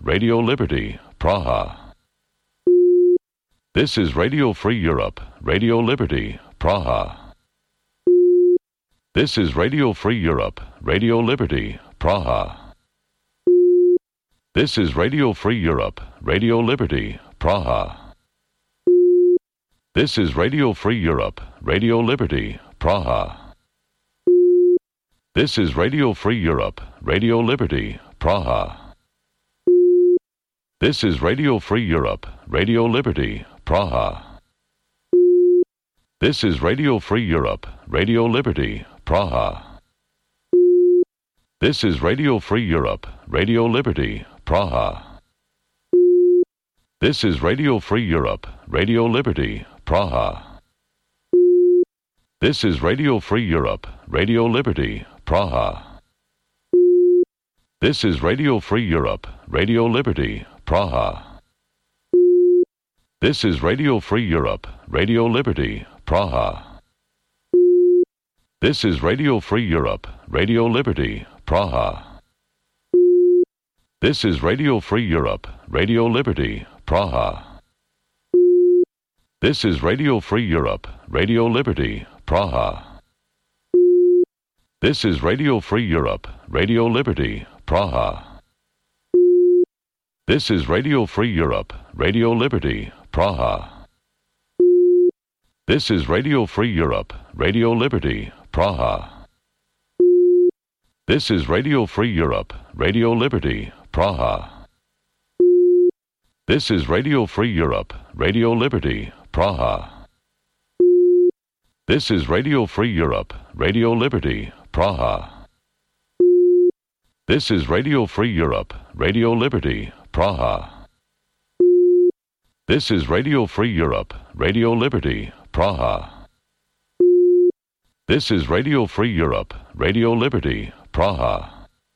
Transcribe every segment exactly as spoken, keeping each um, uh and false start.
Radio Liberty, Praha. This is Radio Free Europe, Radio Liberty, Praha. This is Radio Free Europe, Radio Liberty, Praha. This is Radio Free Europe, Radio Liberty, Praha. This is Radio Free Europe, Radio Liberty, Praha. This is Radio Free Europe, Radio Liberty, Praha. This is Radio Free Europe, Radio Liberty, Praha. This is Radio Free Europe, Radio Liberty, Praha. This is Radio Free Europe, Radio Liberty, Praha. This is Radio Free Europe, Radio Liberty, Praha. This is Radio Free Europe, Radio Liberty, Praha. This is Radio Free Europe, Radio Liberty, Praha. This is Radio Free Europe, Radio Liberty, Praha. This is Radio Free Europe, Radio Liberty, Praha. This is Radio Free Europe, Radio Liberty, Praha. This is Radio Free Europe, Radio Liberty, Praha. This is Radio Free Europe, Radio Liberty, Praha. This is Radio Free Europe, Radio Liberty, Praha. This is Radio Free Europe, Radio Liberty, Praha. This is Radio Free Europe, Radio Liberty, Praha. This is Radio Free Europe, Radio Liberty, Praha. This is Radio Free Europe, Radio Liberty, Praha. This is Radio Free Europe, Radio Liberty, Praha. This is Radio Free Europe, Radio Liberty, Praha. This is Radio Free Europe, Radio Liberty, Praha.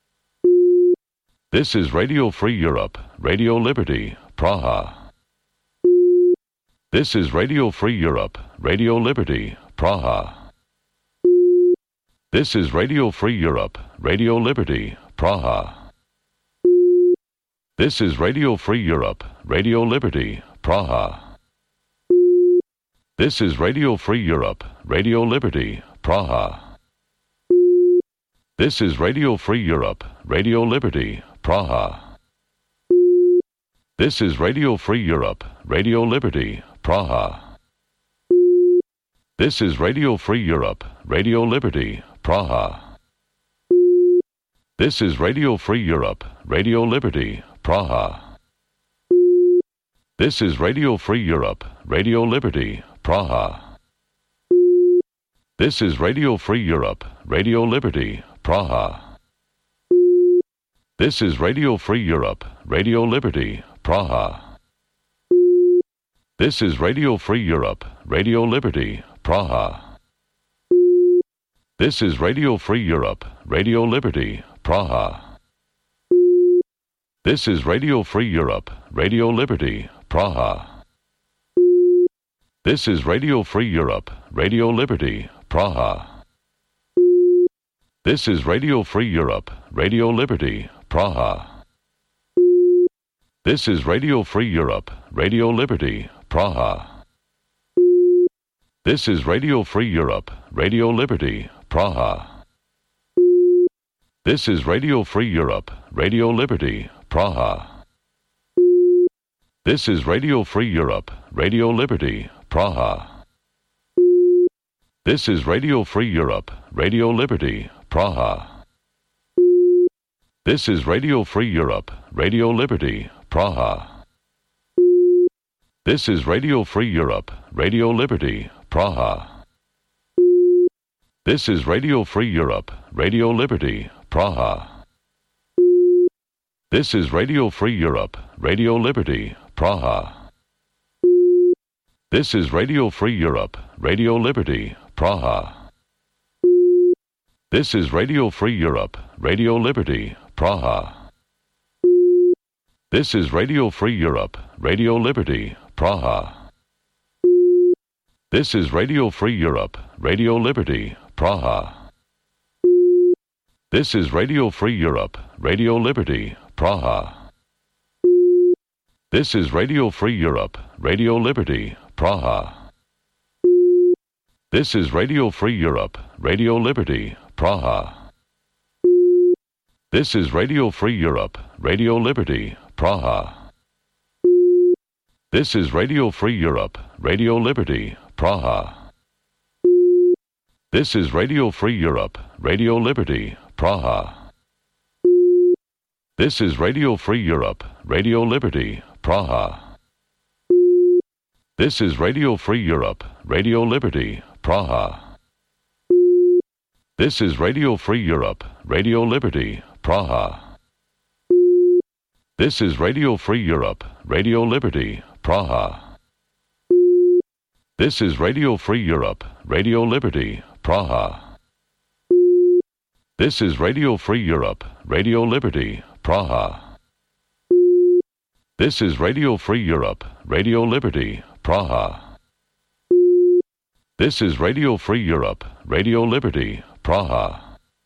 This is Radio Free Europe, Radio Liberty, Praha. This is Radio Free Europe, Radio Liberty, Praha. This is Radio Free Europe, Radio Liberty, Praha. This is Radio Free Europe, Radio Liberty, Praha. This is Radio Free Europe, Radio Liberty, Praha. This is Radio Free Europe, Radio Liberty, Praha. This is Radio Free Europe, Radio Liberty, Praha. This is Radio Free Europe, Radio Liberty, Praha. This is Radio Free Europe, Radio Liberty, Praha. This is Radio Free Europe, Radio Liberty, Praha. This is Radio Free Europe, Radio Liberty, Praha. This is Radio Free Europe, Radio Liberty, Praha. This is Radio Free Europe, Radio Liberty, Praha. This is Radio Free Europe, Radio Liberty, Praha. This is Radio Free Europe, Radio Liberty, Praha. This is Radio Free Europe, Radio Liberty, Praha. This is Radio Free Europe, Radio Liberty, Praha. This is Radio Free Europe, Radio Liberty, Praha. This is Radio Free Europe, Radio Liberty, Praha. This is Radio Free Europe, Radio Liberty, Praha. This is Radio Free Europe, Radio Liberty, Praha. This is Radio Free Europe, Radio Liberty, Praha. This is Radio Free Europe, Radio Liberty, Praha. This is Radio Free Europe, Radio Liberty, Praha. This is Radio Free Europe, Radio Liberty, Praha. This is Radio Free Europe, Radio Liberty, Praha. This is Radio Free Europe, Radio Liberty, Praha. This is Radio Free Europe, Radio Liberty, Praha. This is Radio Free Europe, Radio Liberty, Praha. This is Radio Free Europe, Radio Liberty, Praha. This is Radio Free Europe, Radio Liberty, Praha. This is Radio Free Europe, Radio Liberty, Praha. This is Radio Free Europe, Radio Liberty, Praha. This is Radio Free Europe, Radio Liberty, Praha. This is Radio Free Europe, Radio Liberty, Praha. This is Radio Free Europe, Radio Liberty, Praha. This is Radio Free Europe, Radio Liberty, Praha. This is Radio Free Europe, Radio Liberty, Praha. This is Radio Free Europe, Radio Liberty, Praha. This is Radio Free Europe, Radio Liberty, Praha. This is Radio Free Europe, Radio Liberty, Praha. This is Radio Free Europe, Radio Liberty, Praha. This is Radio Free Europe, Radio Liberty, Praha. This is Radio Free Europe, Radio Liberty, Praha.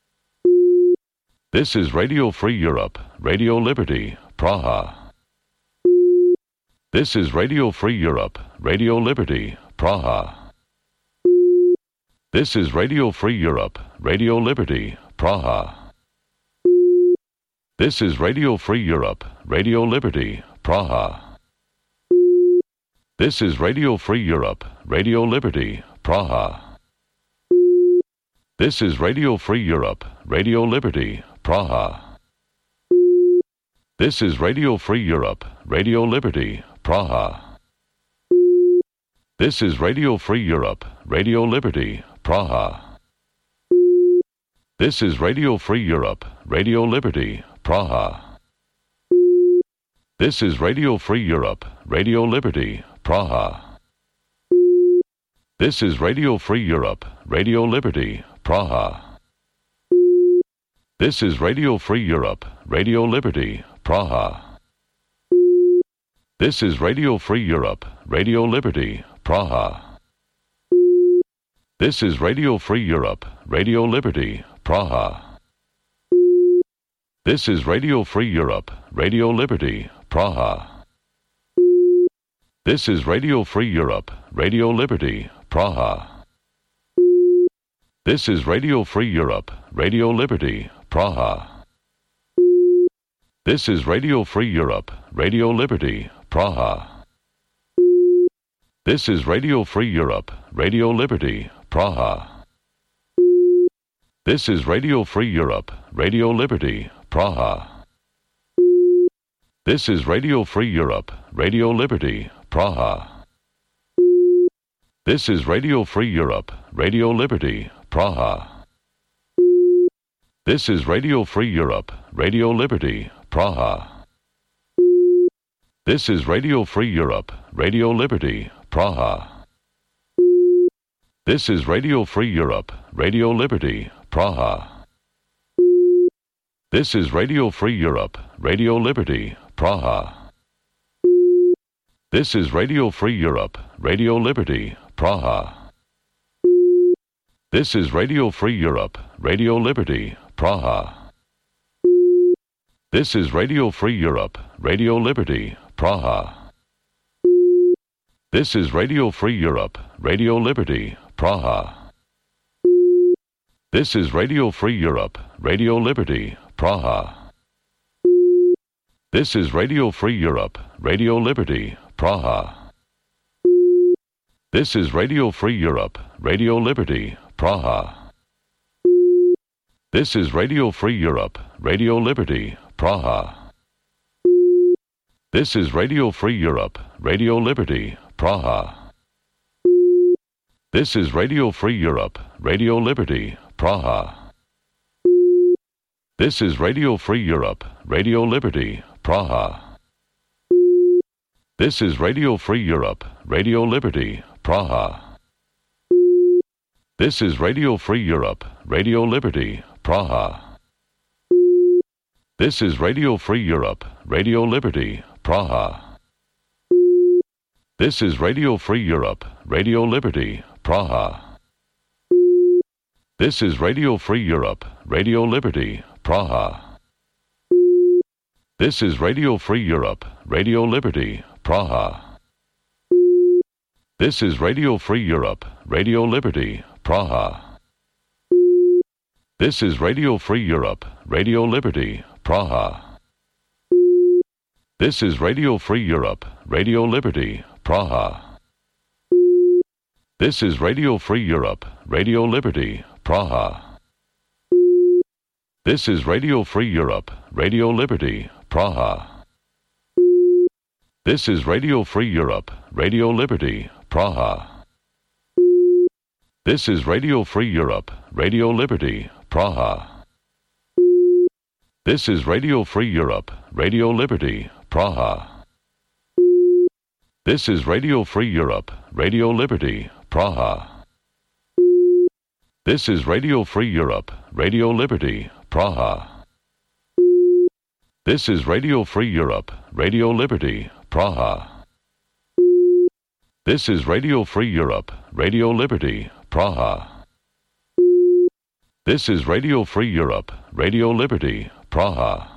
This is Radio Free Europe, Radio Liberty, Praha. This is Radio Free Europe, Radio Liberty, Praha. This is Radio Free Europe, Radio Liberty, Praha. This is Radio Free Europe, Radio Liberty, Praha. This is Radio Free Europe, Radio Liberty, Praha. This is Radio Free Europe, Radio Liberty, Praha. This is Radio Free Europe, Radio Liberty, Praha. This is Radio Free Europe, Radio Liberty, Praha. This is Radio Free Europe, Radio Liberty, Praha. This is Radio Free Europe, Radio Liberty, Praha. This is Radio Free Europe, Radio Liberty, Praha. This is Radio Free Europe, Radio Liberty, Praha. This is Radio Free Europe, Radio Liberty, Praha. This is Radio Free Europe, Radio Liberty, Praha. This is Radio Free Europe, Radio Liberty, Praha. This is Radio Free Europe, Radio Liberty, Praha. This is Radio Free Europe, Radio Liberty, Praha. This is Radio Free Europe, Radio Liberty, Praha. This is Radio Free Europe, Radio Liberty, Praha. This is Radio Free Europe, Radio Liberty, Praha. This is Radio Free Europe, Radio Liberty, Praha. This is Radio Free Europe, Radio Liberty, Praha. This is Radio Free Europe, Radio Liberty, Praha. This is Radio Free Europe, Radio Liberty, Praha. This is Radio Free Europe, Radio Liberty, Praha. This is Radio Free Europe, Radio Liberty, Praha. This is Radio Free Europe, Radio Liberty, Praha. This is Radio Free Europe, Radio Liberty, Praha. This is Radio Free Europe, Radio Liberty, Praha. This is Radio Free Europe, Radio Liberty, Praha. This is Radio Free Europe, Radio Liberty, Praha. This is Radio Free Europe, Radio Liberty, Praha. This is Radio Free Europe, Radio Liberty, Praha. This is Radio Free Europe, Radio Liberty, Praha. This is Radio Free Europe, Radio Liberty, Praha. This is Radio Free Europe, Radio Liberty, Praha. This is Radio Free Europe, Radio Liberty, Praha. This is Radio Free Europe, Radio Liberty, Praha. This is Radio Free Europe, Radio Liberty, Praha. This is Radio Free Europe, Radio Liberty, Praha. This is Radio Free Europe, Radio Liberty, Praha. This is Radio Free Europe, Radio Liberty, Praha. This is Radio Free Europe, Radio Liberty, Praha. This is Radio Free Europe, Radio Liberty, Praha. This is Radio Free Europe, Radio Liberty, Praha. This is Radio Free Europe, Radio Liberty, Praha. This is Radio Free Europe, Radio Liberty, Praha. This is Radio Free Europe, Radio Liberty, Praha. This is Radio Free Europe, Radio Liberty, Praha. This is Radio Free Europe, Radio Liberty, Praha. This is Radio Free Europe, Radio Liberty, Praha. This is Radio Free Europe, Radio Liberty, Praha. This is Radio Free Europe, Radio Liberty, Praha. This is Radio Free Europe, Radio Liberty, Praha. This is Radio Free Europe, Radio Liberty, Praha. This is Radio Free Europe, Radio Liberty, Praha.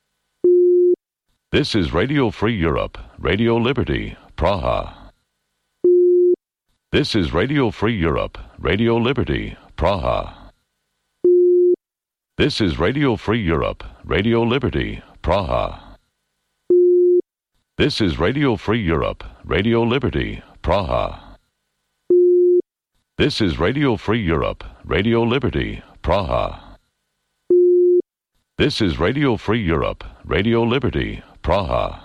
This is Radio Free Europe, Radio Liberty, Praha. This is Radio Free Europe, Radio Liberty, Praha. This is Radio Free Europe, Radio Liberty, Praha. This is Radio Free Europe, Radio Liberty, Praha. This is Radio Free Europe, Radio Liberty, Praha. This is Radio Free Europe, Radio Liberty, Praha.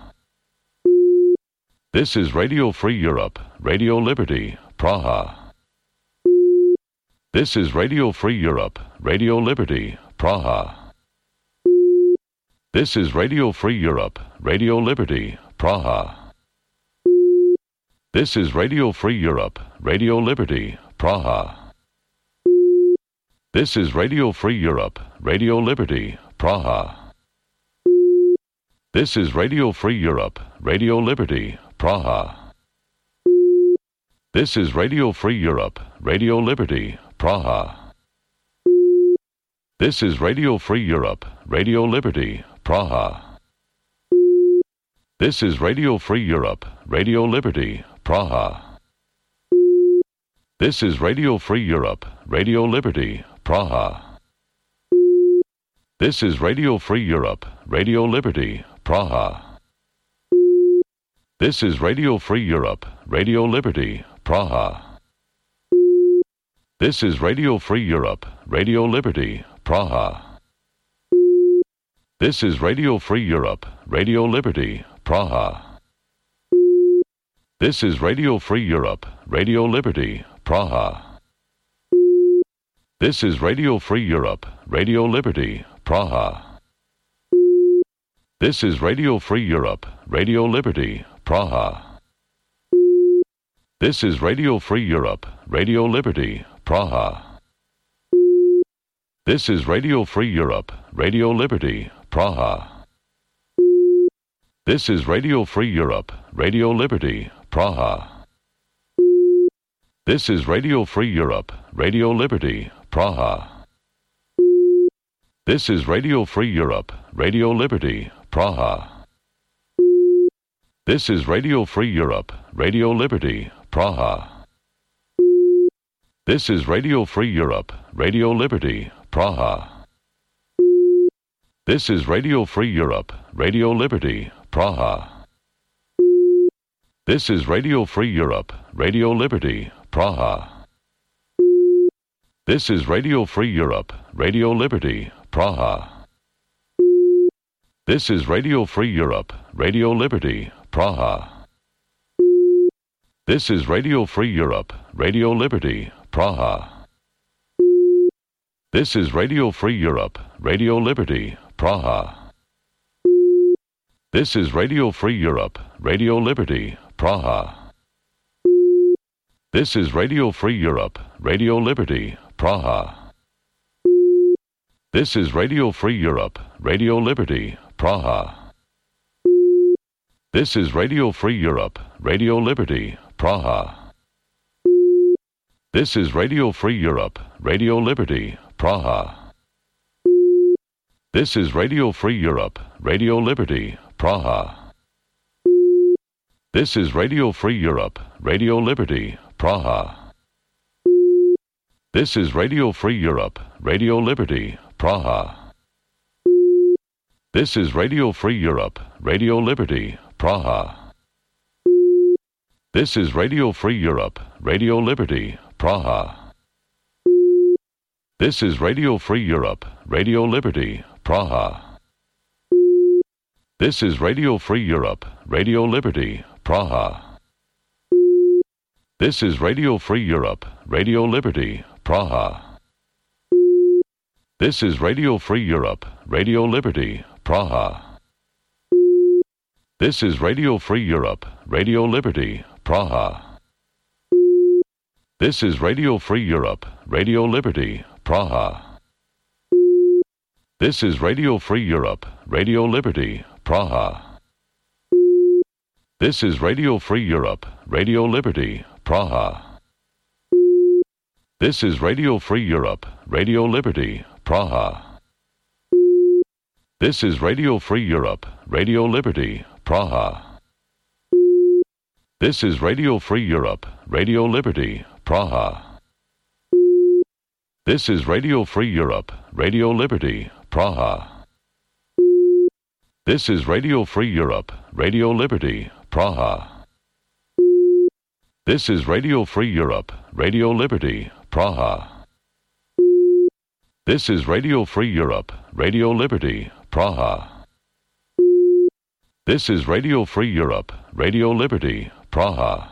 This is Radio Free Europe, Radio Liberty, Praha. This is Radio Free Europe, Radio Liberty, Praha. This is Radio Free Europe, Radio Liberty, Praha. This is Radio Free Europe, Radio Liberty, Praha. This is Radio Free Europe, Radio Liberty, Praha. This is Radio Free Europe, Radio Liberty, Praha. This is Radio Free Europe, Radio Liberty, Praha. This is Radio Free Europe, Radio Liberty, Praha. This is Radio Free Europe, Radio Liberty, Praha. This is Radio Free Europe, Radio Liberty, Praha. This is Radio Free Europe, Radio Liberty, Praha. This is Radio Free Europe, Radio Liberty, Praha. This is Radio Free Europe, Radio Liberty, Praha. This is Radio Free Europe, Radio Liberty, Praha. This is Radio Free Europe, Radio Liberty, Praha. This is Radio Free Europe, Radio Liberty, Praha. This is Radio Free Europe, Radio Liberty, Praha. This is Radio Free Europe, Radio Liberty, Praha. This is Radio Free Europe, Radio Liberty, Praha. This is Radio Free Europe, Radio Liberty, Praha. This is Radio Free Europe, Radio Liberty, Praha. This is Radio Free Europe, Radio Liberty, Praha. This is Radio Free Europe, Radio Liberty, Praha. This is Radio Free Europe, Radio Liberty, Praha. This is Radio Free Europe, Radio Liberty, Praha. This is Radio Free Europe, Radio Liberty, Praha. This is Radio Free Europe, Radio Liberty, Praha. This is Radio Free Europe, Radio Liberty, Praha. This is Radio Free Europe, Radio Liberty, Praha. This is Radio Free Europe, Radio Liberty, Praha. This is Radio Free Europe, Radio Liberty, Praha. This is Radio Free Europe, Radio Liberty, Praha. This is Radio Free Europe, Radio Liberty, Praha. This is Radio Free Europe, Radio Liberty, Praha. This is Radio Free Europe, Radio Liberty, Praha. This is Radio Free Europe, Radio Liberty, Praha. This is Radio Free Europe, Radio Liberty, Praha. This is Radio Free Europe, Radio Liberty, Praha. This is Radio Free Europe, Radio Liberty, Praha. This is Radio Free Europe, Radio Liberty, Praha. This is Radio Free Europe, Radio Liberty, Praha. This is Radio Free Europe, Radio Liberty, Praha. This is Radio Free Europe, Radio Liberty, Praha. This is Radio Free Europe, Radio Liberty, Praha. This is Radio Free Europe, Radio Liberty, Praha. This is Radio Free Europe, Radio Liberty, Praha. This is Radio Free Europe, Radio Liberty, Praha. This is Radio Free Europe, Radio Liberty, Praha. This is Radio Free Europe, Radio Liberty, Praha. This is Radio Free Europe, Radio Liberty, Praha. This is Radio Free Europe, Radio Liberty, Praha. This is Radio Free Europe, Radio Liberty, Praha. This is Radio Free Europe, Radio Liberty, Praha. This is Radio Free Europe, Radio Liberty, Praha. This is Radio Free Europe, Radio Liberty, Praha. This is Radio Free Europe, Radio Liberty, Praha.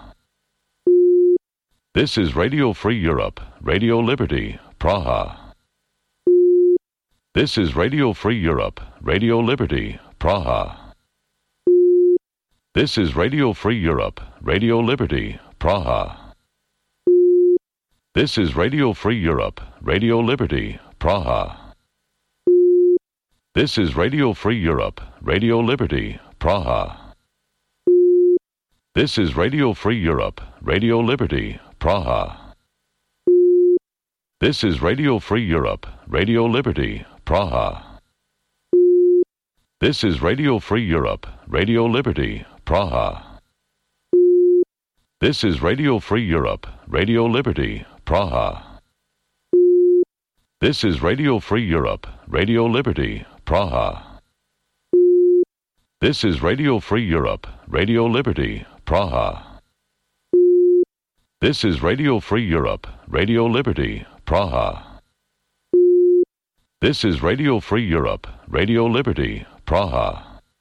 This is Radio Free Europe, Radio Liberty, Praha. This is Radio Free Europe, Radio Liberty, Praha. This is Radio Free Europe, Radio Liberty, Praha. This is Radio Free Europe, Radio Liberty, Praha. This is Radio Free Europe, Radio Liberty, Praha. This is Radio Free Europe, Radio Liberty, Praha. This is Radio Free Europe, Radio Liberty, Praha. This is Radio Free Europe, Radio Liberty, Praha. This is Radio Free Europe, Radio Liberty, Praha. This is Radio Free Europe, Radio Liberty, Praha. This is Radio Free Europe, Radio Liberty, Praha. This is Radio Free Europe, Radio Liberty, Praha. This is Radio Free Europe, Radio Liberty, Praha.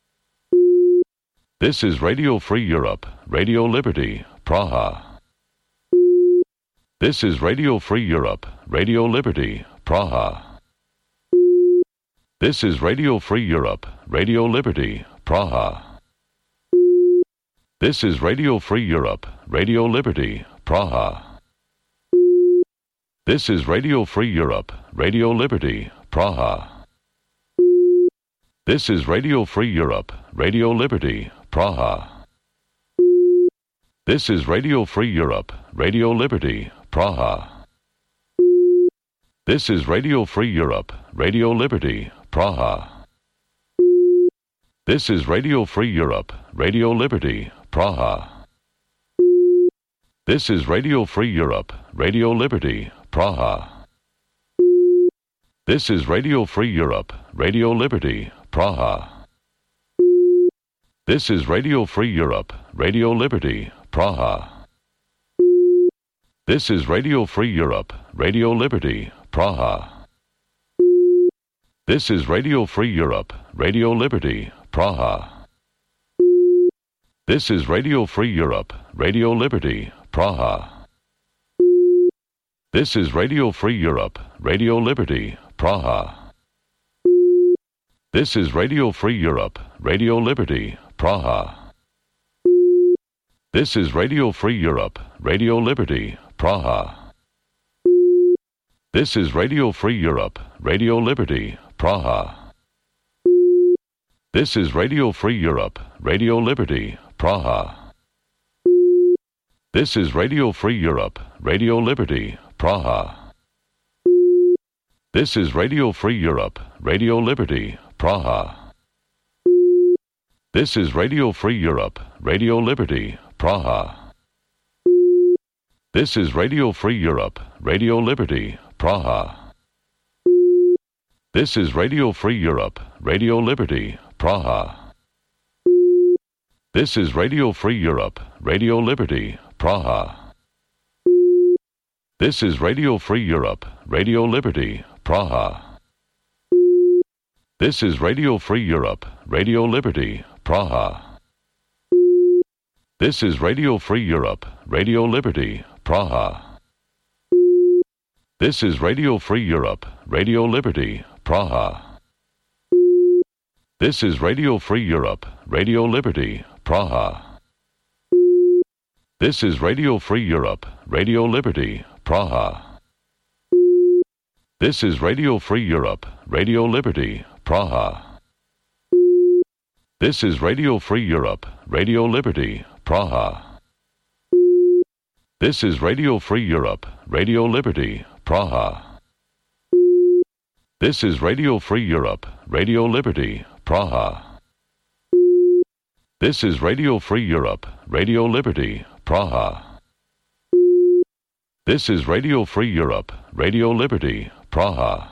This is Radio Free Europe, Radio Liberty, Praha. This is Radio Free Europe, Radio Liberty, Praha. This is Radio Free Europe, Radio Liberty, Praha. This is Radio Free Europe, Radio Liberty, Praha. This is Radio Free Europe, Radio Liberty, Praha. This is Radio Free Europe, Radio Liberty, Praha. This is Radio Free Europe, Radio Liberty, Praha. This is Radio Free Europe, Radio Liberty, Praha. This is Radio Free Europe, Radio Liberty, Praha. This is Radio Free Europe, Radio Liberty, Praha. This is Radio Free Europe, Radio Liberty, Praha. This is Radio Free Europe, Radio Liberty, Praha. This is Radio Free Europe, Radio Liberty, Praha. This is Radio Free Europe, Radio Liberty, Praha. This is Radio Free Europe, Radio Liberty, Praha. This is Radio Free Europe, Radio Liberty, Praha. This is Radio Free Europe, Radio Liberty, Praha. This is Radio Free Europe, Radio Liberty, Praha. This is Radio Free Europe, Radio Liberty, Praha. This is Radio Free Europe, Radio Liberty, Praha. This is Radio Free Europe, Radio Liberty, Praha. This is Radio Free Europe, Radio Liberty, Praha. This is Radio Free Europe, Radio Liberty, Praha. This is Radio Free Europe, Radio Liberty, Praha. This is Radio Free Europe, Radio Liberty, Praha. This is Radio Free Europe, Radio Liberty, Praha. This is Radio Free Europe, Radio Liberty, Praha. This is Radio Free Europe, Radio Liberty, Praha. This is Radio Free Europe, Radio Liberty, Praha. This is Radio Free Europe, Radio Liberty, Praha. This is Radio Free Europe, Radio Liberty, Praha. This is Radio Free Europe, Radio Liberty, Praha. This is Radio Free Europe, Radio Liberty, Praha. This is Radio Free Europe, Radio Liberty, Praha. This is Radio Free Europe, Radio Liberty, Praha. This is Radio Free Europe, Radio Liberty, Praha. This is Radio Free Europe, Radio Liberty, Praha. This is Radio Free Europe, Radio Liberty, Praha.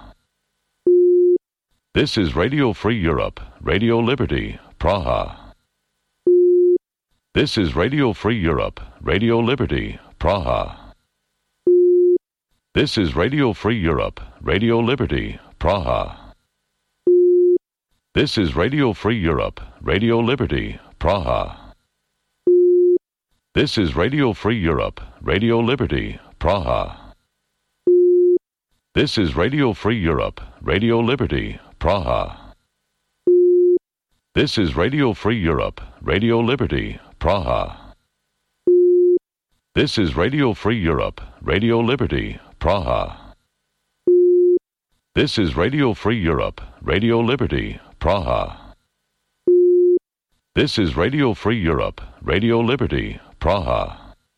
This is Radio Free Europe, Radio Liberty, Praha. This is Radio Free Europe, Radio Liberty, Praha. This is Radio Free Europe, Radio Liberty, Praha. This is Radio Free Europe, Radio Liberty, Praha. This is Radio Free Europe, Radio Liberty, Praha. This is Radio Free Europe, Radio Liberty, Praha. This is Radio Free Europe, Radio Liberty, Praha. This is Radio Free Europe, Radio Liberty, Praha. This is Radio Free Europe, Radio Liberty, Praha. This is Radio Free Europe, Radio Liberty, Praha.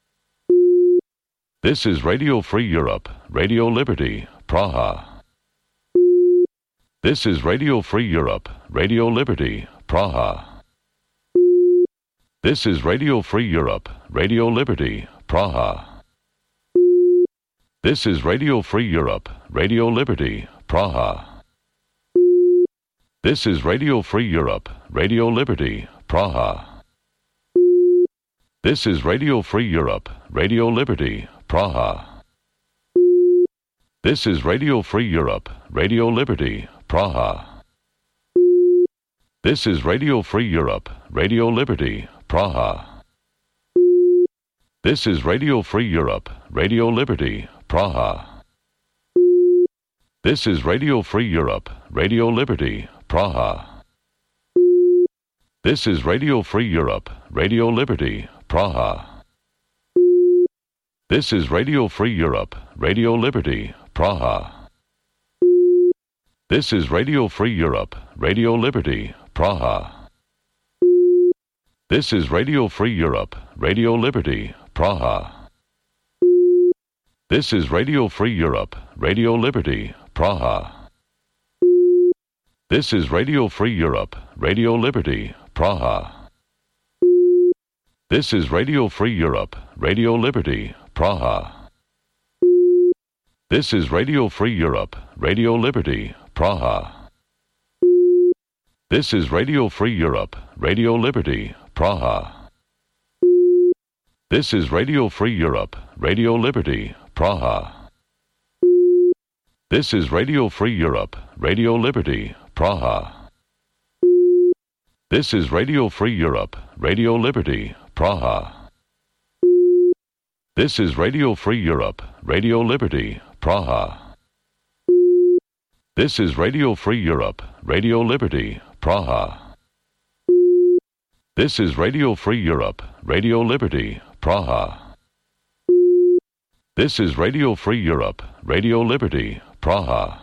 This is Radio Free Europe, Radio Liberty, Praha. This is Radio Free Europe, Radio Liberty, Praha. This is Radio Free Europe, Radio Liberty, Praha. This is Radio Free Europe, Radio Liberty, Praha. This is Radio Free Europe, Radio Liberty, Praha. This is Radio Free Europe, Radio Liberty, Praha. This is Radio Free Europe, Radio Liberty, Praha. This is Radio Free Europe, Radio Liberty, Praha. This is Radio Free Europe, Radio Liberty, Praha. This is Radio Free Europe, Radio Liberty, Praha. This is Radio Free Europe, Radio Liberty, Praha. This is Radio Free Europe, Radio Liberty, Praha. This is Radio Free Europe, Radio Liberty, Praha. This is Radio Free Europe, Radio Liberty, Praha. This is Radio Free Europe, Radio Liberty, Praha. This is Radio Free Europe, Radio Liberty, Praha. This is Radio Free Europe, Radio Liberty, Praha. This is Radio Free Europe, Radio Liberty, Praha. This is Radio Free Europe, Radio Liberty, Praha. This is Radio Free Europe, Radio Liberty, Praha. This is Radio Free Europe, Radio Liberty, Praha. This is Radio Free Europe, Radio Liberty, Praha. This is Radio Free Europe, Radio Liberty, Praha. This is Radio Free Europe, Radio Liberty, Praha. This is Radio Free Europe, Radio Liberty, Praha. This is Radio Free Europe, Radio Liberty, Praha.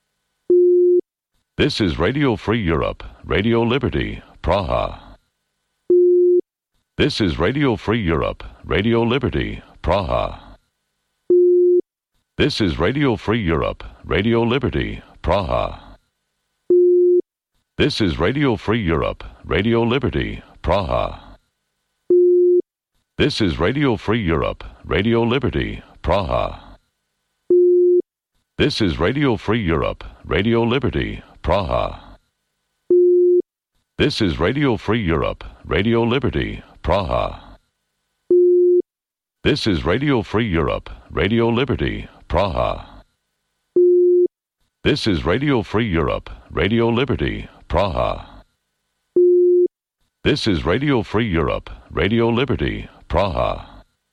This is Radio Free Europe, Radio Liberty, Praha. This is Radio Free Europe, Radio Liberty, Praha. This is Radio Free Europe, Radio Liberty, Praha. This is Radio Free Europe, Radio Liberty, Praha. This is Radio Free Europe, Radio Liberty, Praha. This is Radio Free Europe, Radio Liberty, Praha. This is Radio Free Europe, Radio Liberty, Praha. This is Radio Free Europe, Radio Liberty, Praha. This is Radio Free Europe, Radio Liberty, Praha. This is Radio Free Europe, Radio Liberty, Praha.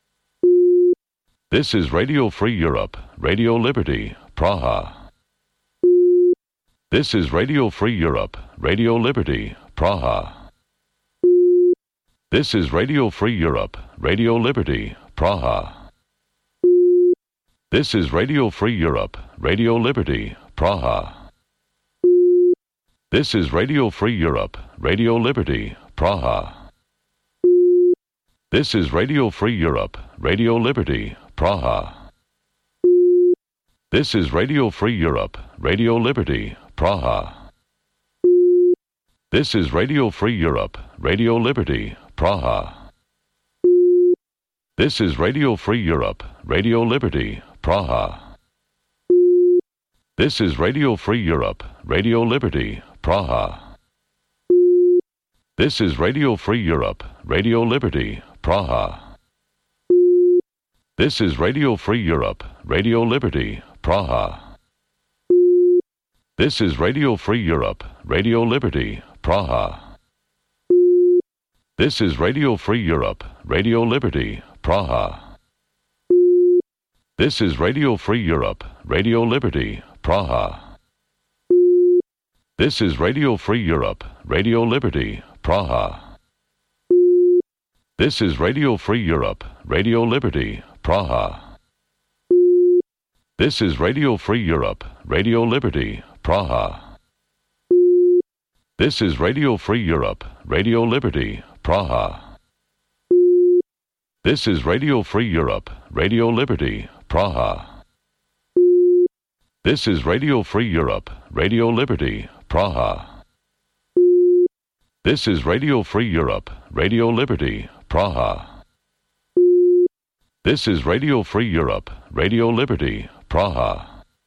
This is Radio Free Europe, Radio Liberty, Praha. This is Radio Free Europe, Radio Liberty, Praha. This is Radio Free Europe, Radio Liberty, Praha. This is Radio Free Europe, Radio Liberty, Praha. This is Radio Free Europe, Radio Liberty, Praha. This is Radio Free Europe, Radio Liberty, Praha. This is Radio Free Europe, Radio Liberty, Praha. This is Radio Free Europe, Radio Liberty, Praha. This is Radio Free Europe, Radio Liberty, Praha. This is Radio Free Europe, Radio Liberty, Praha. This is Radio Free Europe, Radio Liberty, Praha. This is Radio Free Europe, Radio Liberty, Praha. This is Radio Free Europe, Radio Liberty, Praha. This is Radio Free Europe, Radio Liberty, Praha. This is Radio Free Europe, Radio Liberty, Praha. This is Radio Free Europe, Radio Liberty, Praha. This is Radio Free Europe, Radio Liberty, Praha. This is Radio Free Europe, Radio Liberty, Praha. This is Radio Free Europe, Radio Liberty, Praha. This is Radio Free Europe, Radio Liberty, Praha. This is Radio Free Europe, Radio Liberty, Praha. This is Radio Free Europe, Radio Liberty, Praha. This is Radio Free Europe, Radio Liberty, Praha.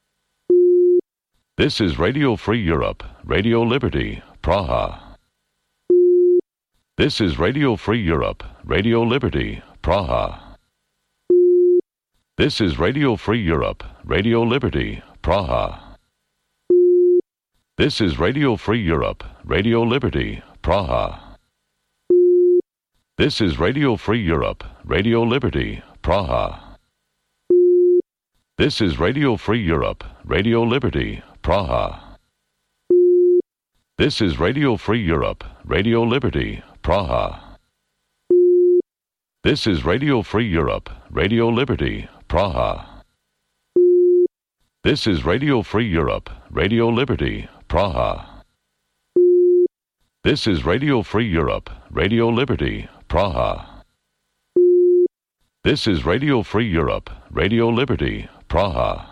This is Radio Free Europe, Radio Liberty, Praha. This is Radio Free Europe, Radio Liberty, Praha. This is Radio Free Europe, Radio Liberty, Praha. This is Radio Free Europe, Radio Liberty, Praha. This is Radio Free Europe, Radio Liberty, Praha. This is Radio Free Europe, Radio Liberty, Praha. This is Radio Free Europe, Radio Liberty, Praha. This is Radio Free Europe, Radio Liberty, Praha. This is Radio Free Europe, Radio Liberty, Praha. This is Radio Free Europe, Radio Liberty, Praha. This is Radio Free Europe, Radio Liberty, Praha.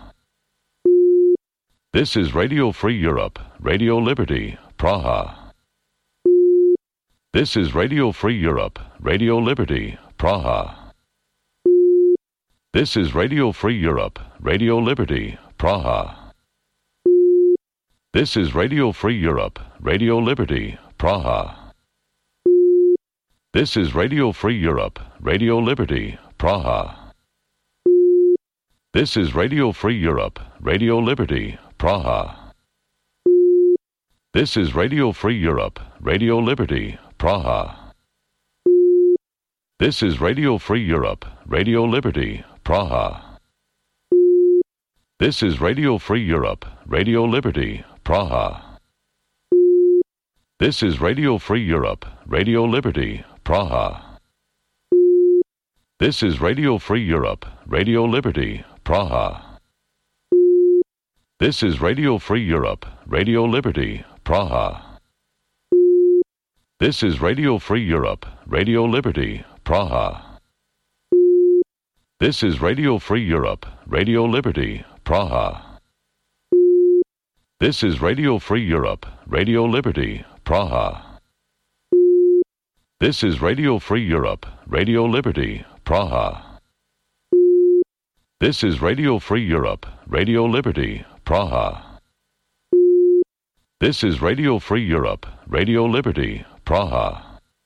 This is Radio Free Europe, Radio Liberty, Praha. This is Radio Free Europe, Radio Liberty, Praha. This is Radio Free Europe, Radio Liberty, Praha. This is Radio Free Europe, Radio Liberty, Praha. This is Radio Free Europe, Radio Liberty, Praha. This is Radio Free Europe, Radio Liberty, Praha. This is Radio Free Europe, Radio Liberty, Praha. This is Radio Free Europe, Radio Liberty, Praha. This is Radio Free Europe, Radio Liberty, Praha. This is Radio Free Europe, Radio Liberty, Praha. This is Radio Free Europe, Radio Liberty, Praha. This is Radio Free Europe, Radio Liberty, Praha. This is Radio Free Europe, Radio Liberty, Praha. This is Radio Free Europe, Radio Liberty, Praha. This is Radio Free Europe, Radio Liberty, Praha. This is Radio Free Europe, Radio Liberty, Praha. This is Radio Free Europe, Radio Liberty, Praha. This is Radio Free Europe, Radio Liberty, Praha.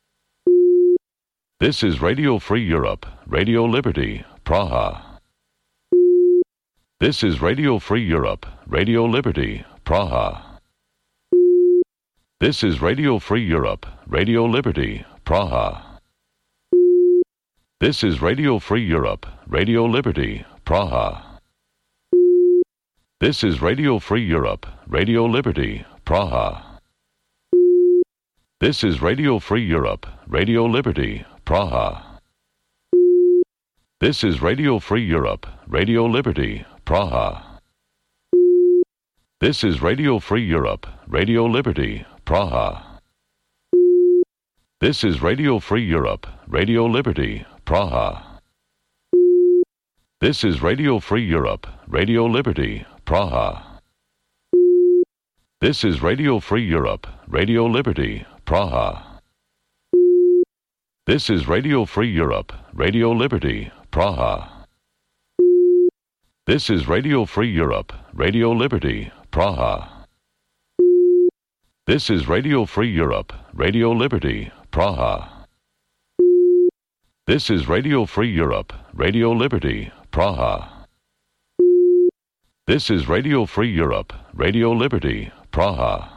This is Radio Free Europe, Radio Liberty, Praha. This is Radio Free Europe, Radio Liberty, Praha. This is Radio Free Europe, Radio Liberty, Praha. This is Radio Free Europe, Radio Liberty, Praha. This is Radio Free Europe, Radio Liberty, Praha. This is Radio Free Europe, Radio Liberty, Praha. This is Radio Free Europe, Radio Liberty, Praha. This is Radio Free Europe, Radio Liberty, Praha. This is Radio Free Europe, Radio Liberty, Praha. This is Radio Free Europe, Radio Liberty, Praha. This is Radio Free Europe, Radio Liberty, Praha. This is Radio Free Europe, Radio Liberty, Praha. This is Radio Free Europe, Radio Liberty, Praha. This is Radio Free Europe, Radio Liberty, Praha. This is Radio Free Europe, Radio Liberty, Praha. This is Radio Free Europe, Radio Liberty, Praha.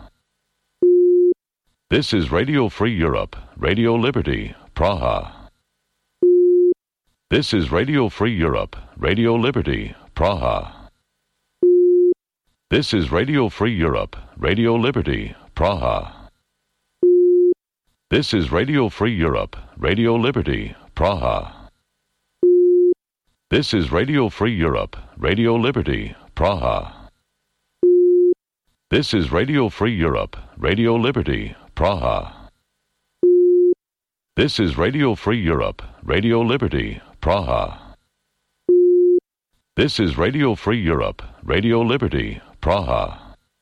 This is Radio Free Europe, Radio Liberty, Praha. This is Radio Free Europe, Radio Liberty, Praha. This is Radio Free Europe, Radio Liberty, Praha. This is Radio Free Europe, Radio Liberty, Praha. This is Radio Free Europe, Radio Liberty, Praha. This is Radio Free Europe, Radio Liberty, Praha. This is Radio Free Europe, Radio Liberty, Praha. This is Radio Free Europe, Radio Liberty, Praha.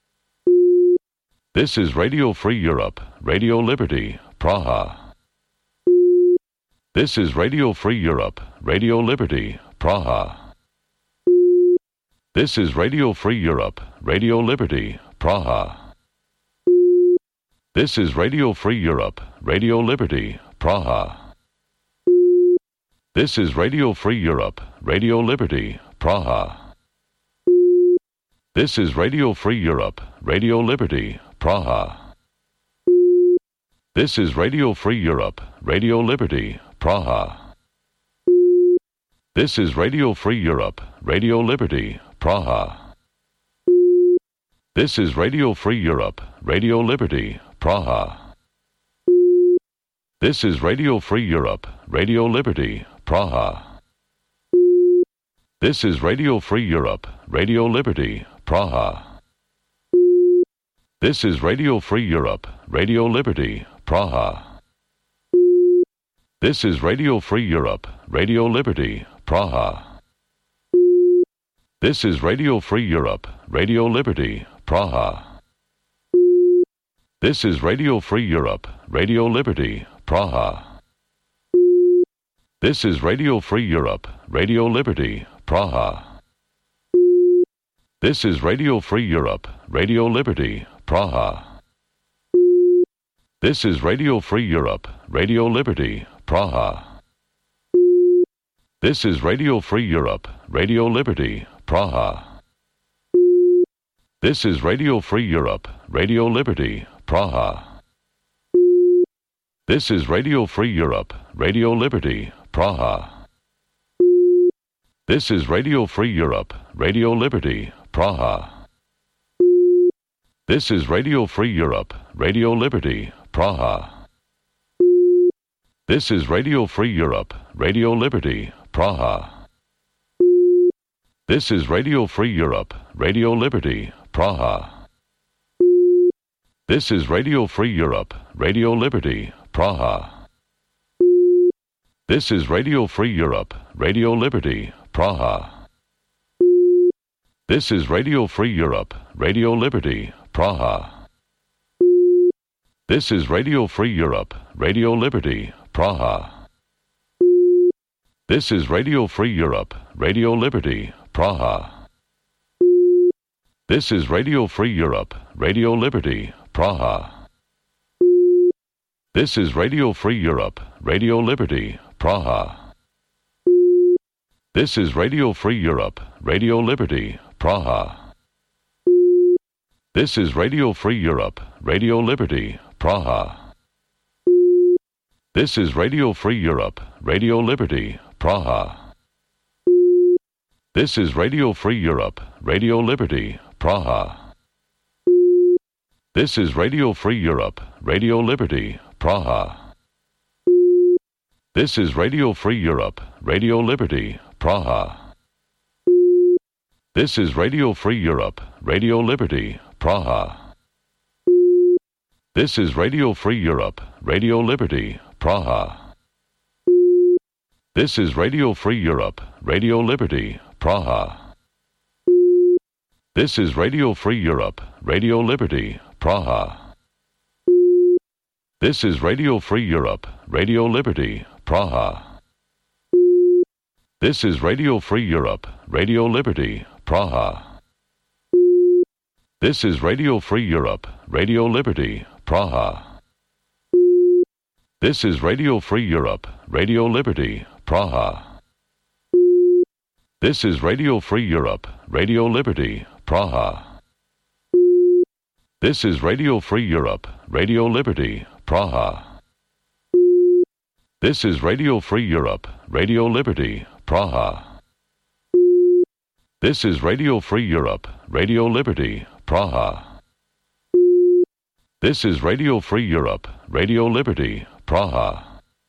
This is Radio Free Europe, Radio Liberty, Praha. This is Radio Free Europe, Radio Liberty, Praha. This is Radio Free Europe, Radio Liberty, Praha. This is Radio Free Europe, Radio Liberty, Praha. This is Radio Free Europe, Radio Liberty, Praha. This is Radio Free Europe, Radio Liberty, Praha. This is Radio Free Europe, Radio Liberty, Praha. This is Radio Free Europe, Radio Liberty, Praha. This is Radio Free Europe, Radio Liberty, Praha. This is Radio Free Europe, Radio Liberty, Praha. This is Radio Free Europe, Radio Liberty, Praha. This is Radio Free Europe, Radio Liberty, Praha. This is Radio Free Europe, Radio Liberty, Praha. This is Radio Free Europe, Radio Liberty, Praha. This is Radio Free Europe, Radio Liberty, Praha. This is Radio Free Europe, Radio Liberty, Praha. This is Radio Free Europe, Radio Liberty, Praha. This is Radio Free Europe, Radio Liberty, Praha. This is Radio Free Europe, Radio Liberty, Praha. This is Radio Free Europe, Radio Liberty, Praha. This is Radio Free Europe, Radio Liberty, Praha. This is Radio Free Europe, Radio Liberty, Praha. This is Radio Free Europe, Radio Liberty, Praha. This is Radio Free Europe, Radio Liberty, Praha. This is Radio Free Europe, Radio Liberty, Praha. This is Radio Free Europe, Radio Liberty, Praha. This is Radio Free Europe, Radio Liberty, Praha. This is Radio Free Europe, Radio Liberty, Praha. This is Radio Free Europe, Radio Liberty, Praha. This is Radio Free Europe, Radio Liberty, Praha. This is Radio Free Europe, Radio Liberty, Praha. This is Radio Free Europe, Radio Liberty, Praha. This is Radio Free Europe, Radio Liberty, Praha. This is Radio Free Europe, Radio Liberty, Praha. This is Radio Free Europe, Radio Liberty, Praha. This is Radio Free Europe, Radio Liberty, Praha. This is Radio Free Europe, Radio Liberty, Praha. This is Radio Free Europe, Radio Liberty, Praha. This is Radio Free Europe, Radio Liberty, Praha. This is Radio Free Europe, Radio Liberty, Praha. This is Radio Free Europe, Radio Liberty, Praha. This is Radio Free Europe, Radio Liberty, Praha. This is Radio Free Europe, Radio Liberty, Praha. This is Radio Free Europe, Radio Liberty, Praha. This is Radio Free Europe, Radio Liberty, Praha. This is Radio Free Europe, Radio Liberty, Praha. This is Radio Free Europe, Radio Liberty, Praha. This is Radio Free Europe, Radio Liberty, Praha. This is Radio Free Europe, Radio Liberty, Praha. This is Radio Free Europe, Radio Liberty, Praha. This is Radio Free Europe, Radio Liberty, Praha.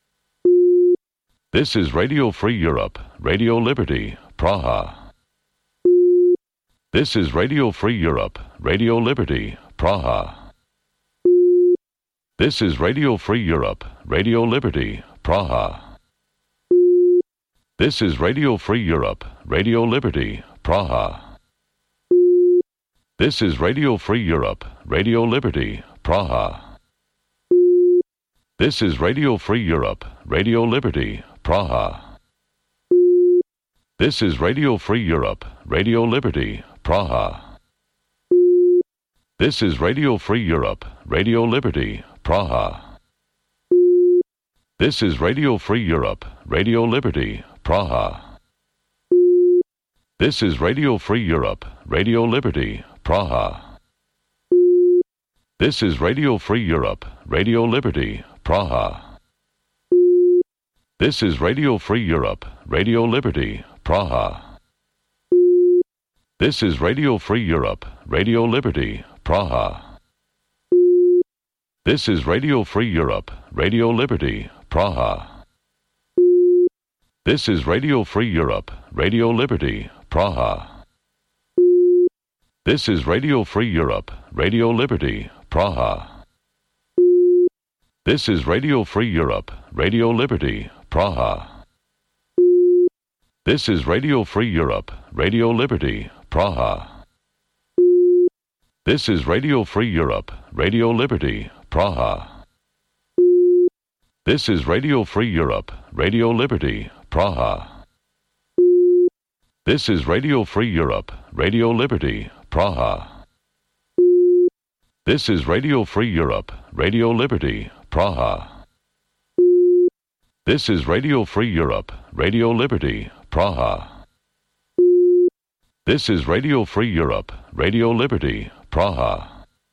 This is Radio Free Europe, Radio Liberty, Praha. This is Radio Free Europe, Radio Liberty, Praha. This is Radio Free Europe, Radio Liberty, Praha. This is Radio Free Europe, Radio Liberty, Praha. This is Radio Free Europe, Radio Liberty, Praha. This is Radio Free Europe, Radio Liberty, Praha. This is Radio Free Europe, Radio Liberty, Praha. This is Radio Free Europe, Radio Liberty, Praha. This is Radio Free Europe, Radio Liberty, Praha. This is Radio Free Europe, Radio Liberty, Praha. This is Radio Free Europe, Radio Liberty, Praha. This is Radio Free Europe, Radio Liberty, Praha. This is Radio Free Europe, Radio Liberty, Praha. This is Radio Free Europe, Radio Liberty, Praha. This is Radio Free Europe, Radio Liberty, Praha. This is Radio Free Europe, Radio Liberty, Praha. This is Radio Free Europe, Radio Liberty, Praha. This is Radio Free Europe, Radio Liberty, Praha. This is Radio Free Europe, Radio Liberty, Praha. This is Radio Free Europe, Radio Liberty, Praha. This is Radio Free Europe, Radio Liberty, Praha. This is Radio Free Europe, Radio Liberty, Praha. This is Radio Free Europe, Radio Liberty, Praha. This is Radio Free Europe, Radio Liberty, Praha.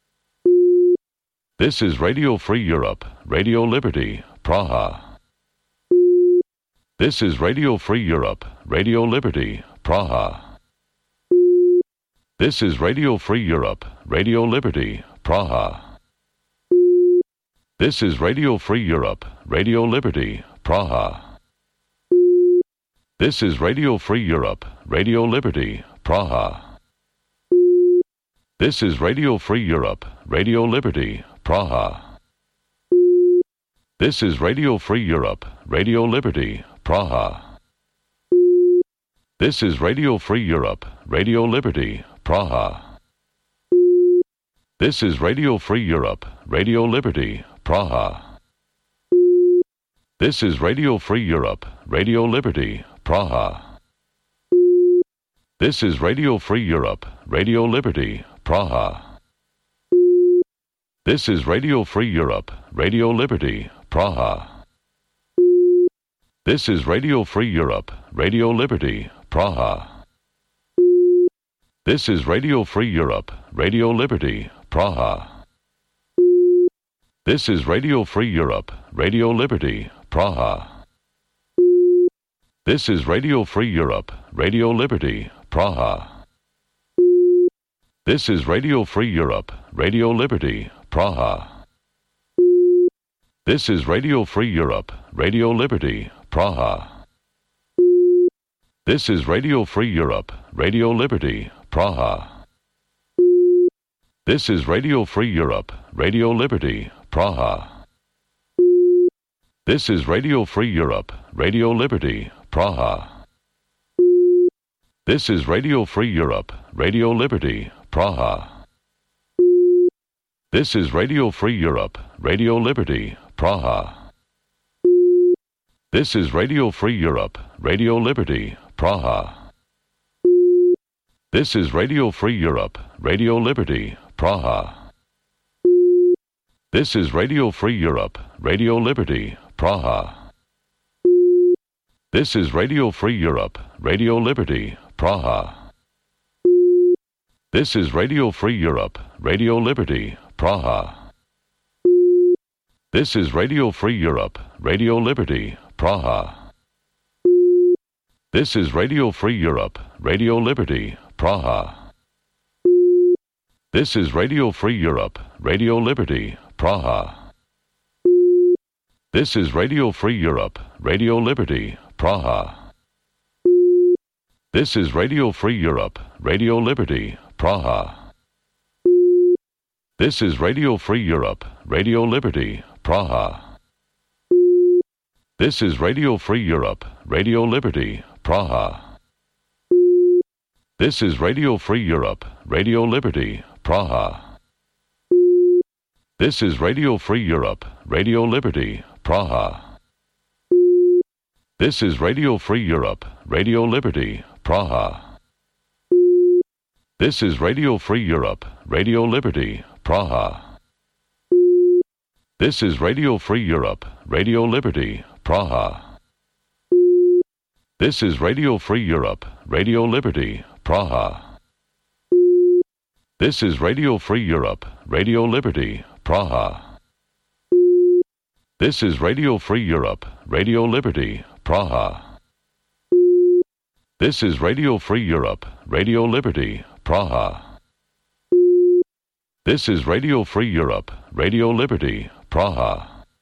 This is Radio Free Europe, Radio Liberty, Praha. This is Radio Free Europe, Radio Liberty, Praha. This is Radio Free Europe, Radio Liberty, Praha. This is Radio Free Europe, Radio Liberty, Praha. This is Radio Free Europe, Radio Liberty, Praha. This is Radio Free Europe, Radio Liberty, Praha. This is Radio Free Europe, Radio Liberty, Praha. This is Radio Free Europe, Radio Liberty, Praha. This is Radio Free Europe, Radio Liberty, Praha. This is Radio Free Europe, Radio Liberty, Praha. This is Radio Free Europe, Radio Liberty, Praha. This is Radio Free Europe, Radio Liberty, Praha. This is Radio Free Europe, Radio Liberty, Praha. This is Radio Free Europe, Radio Liberty, Praha. This is Radio Free Europe, Radio Liberty, Praha. This is Radio Free Europe, Radio Liberty, Praha. This is Radio Free Europe, Radio Liberty, Praha. This is Radio Free Europe, Radio Liberty, Praha. This is Radio Free Europe, Radio Liberty, Praha. This is Radio Free Europe, Radio Liberty, Praha. This is Radio Free Europe, Radio Liberty, Praha. This is Radio Free Europe, Radio Liberty, Praha. This is Radio Free Europe, Radio Liberty, Praha. This is Radio Free Europe, Radio Liberty, Praha. This is Radio Free Europe, Radio Liberty, Praha. This is Radio Free Europe, Radio Liberty, Praha. This is Radio Free Europe, Radio Liberty, Praha. This is Radio Free Europe, Radio Liberty, Praha. This is Radio Free Europe, Radio Liberty, Praha. This is Radio Free Europe, Radio Liberty, Praha. This is Radio Free Europe, Radio Liberty, Praha. This is Radio Free Europe, Radio Liberty, Praha. This is Radio Free Europe, Radio Liberty, Praha. This is Radio Free Europe, Radio Liberty, Praha. This is Radio Free Europe, Radio Liberty, Praha. This is Radio Free Europe, Radio Liberty, Praha. This is Radio Free Europe, Radio Liberty, Praha. This is Radio Free Europe, Radio Liberty, Praha. This is Radio Free Europe, Radio Liberty, Praha. This is Radio Free Europe, Radio Liberty, Praha. This is Radio Free Europe, Radio Liberty, Praha. This is Radio Free Europe, Radio Liberty, Praha. This is Radio Free Europe, Radio Liberty, Praha. This is Radio Free Europe, Radio Liberty, Praha. This is Radio Free Europe, Radio Liberty, Praha.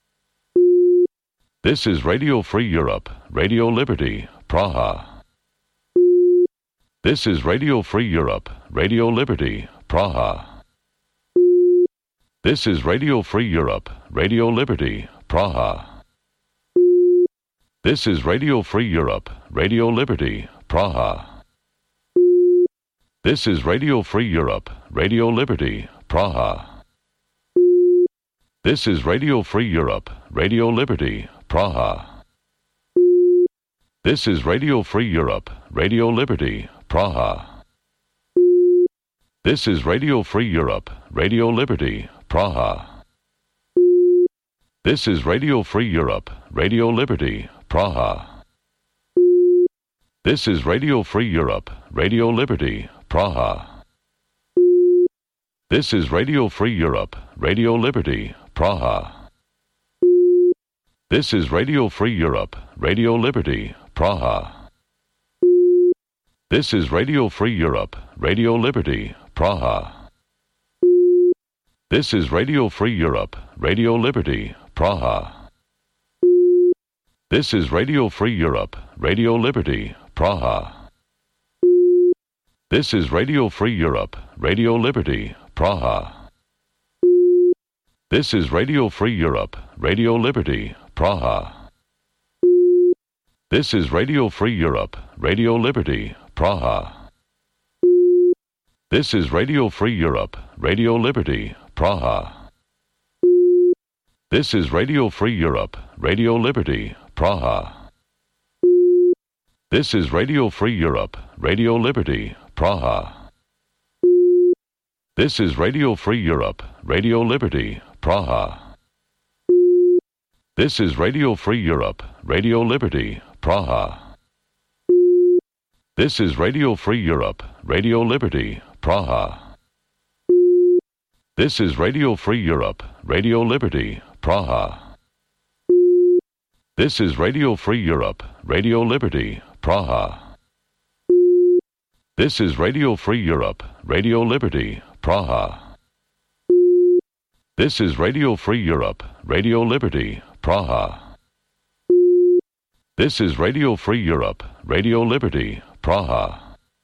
This is Radio Free Europe, Radio Liberty, Praha. This is Radio Free Europe, Radio Liberty, Praha. This is Radio Free Europe, Radio Liberty, Praha. This is Radio Free Europe, Radio Liberty, Praha. This is Radio Free Europe, Radio Liberty, Praha. This is Radio Free Europe, Radio Liberty, Praha. This is Radio Free Europe, Radio Liberty, Praha. This is Radio Free Europe, Radio Liberty, Praha. This is Radio Free Europe, Radio Liberty, Praha. This is Radio Free Europe, Radio Liberty, Praha. This is Radio Free Europe, Radio Liberty, Praha. This is Radio Free Europe, Radio Liberty, Praha. This is Radio Free Europe, Radio Liberty, Praha. This is Radio Free Europe, Radio Liberty, Praha. This is Radio Free Europe, Radio Liberty, Praha. This is Radio Free Europe, Radio Liberty, Praha. This is Radio Free Europe, Radio Liberty, Praha. This is Radio Free Europe, Radio Liberty, Praha. This is Radio Free Europe, Radio Liberty, Praha. This is Radio Free Europe, Radio Liberty, Praha. This is Radio Free Europe, Radio Liberty, Praha. This is Radio Free Europe, Radio Liberty, Praha. This is Radio Free Europe, Radio Liberty, Praha. This is Radio Free Europe, Radio Liberty, Praha. This is Radio Free Europe, Radio Liberty, Praha. This is Radio Free Europe, Radio Liberty, Praha. This is Radio Free Europe, Radio Liberty, Praha. This is Radio Free Europe, Radio Liberty, Praha. This is Radio Free Europe, Radio Liberty, Praha.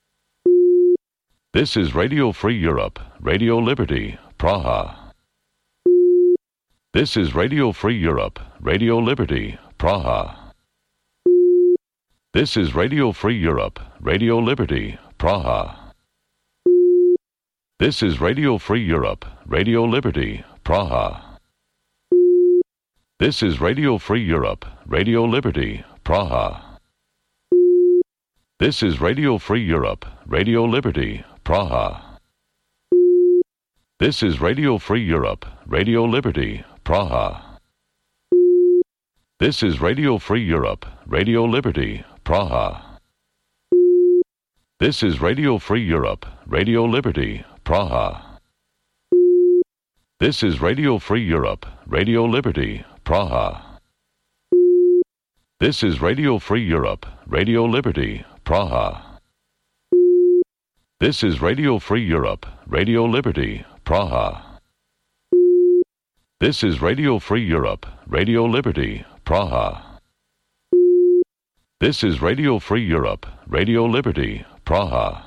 This is Radio Free Europe, Radio Liberty, Praha. This is Radio Free Europe, Radio Liberty, Praha. This is Radio Free Europe, Radio Liberty, Praha. This is Radio Free Europe, Radio Liberty, Praha. This is Radio Free Europe, Radio Liberty, Praha. This is Radio Free Europe, Radio Liberty, Praha. This is Radio Free Europe, Radio Liberty, Praha. This is Radio Free Europe, Radio Liberty, Praha. This is Radio Free Europe, Radio Liberty, Praha. This is Radio Free Europe, Radio Liberty, Praha. This is Radio Free Europe, Radio Liberty, Praha. This is Radio Free Europe, Radio Liberty, Praha. This is Radio Free Europe, Radio Liberty, Praha. This is Radio Free Europe, Radio Liberty, Praha.